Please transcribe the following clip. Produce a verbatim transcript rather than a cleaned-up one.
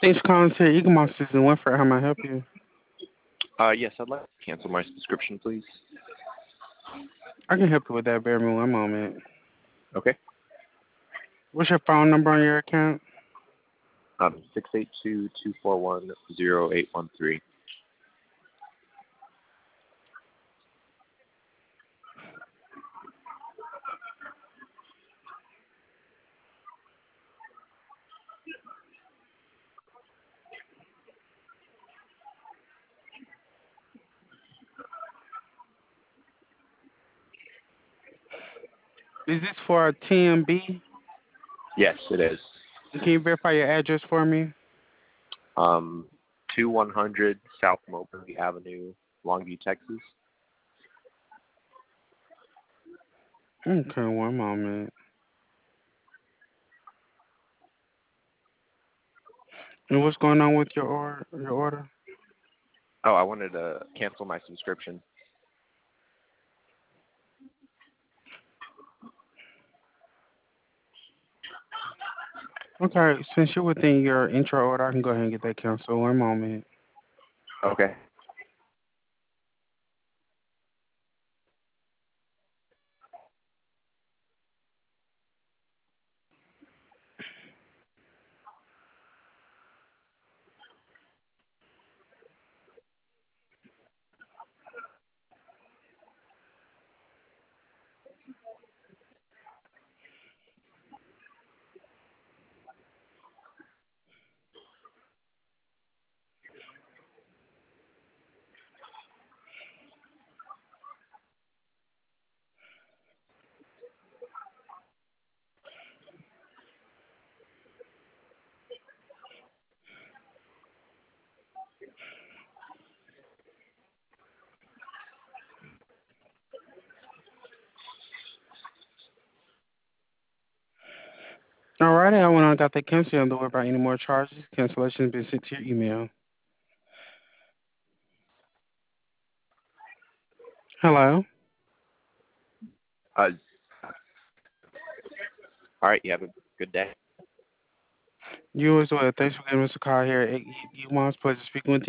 Thanks for calling to Eaglemoss. This is Winfred. How may I help you? Uh, yes, I'd like to cancel my subscription, please. I can help you with that. Bear me one moment. Okay. What's your phone number on your account? Um, six eight two two four one zero eight one three. Is this for a T M B? Yes, it is. Can you verify your address for me? Um, two one hundred South Moberly Avenue, Longview, Texas. Okay, one moment. And what's going on with your order? Your order? Oh, I wanted to cancel my subscription. Okay, since you're within your intro order, I can go ahead and get that canceled. One moment. Okay. Alrighty, I went on and got that canceled. Don't worry about any more charges. Cancellation has been sent to your email. Hello? Uh, all right. You have a good day. You as well. Thanks for giving us a call here at Eaglemoss. Pleasure speaking with you.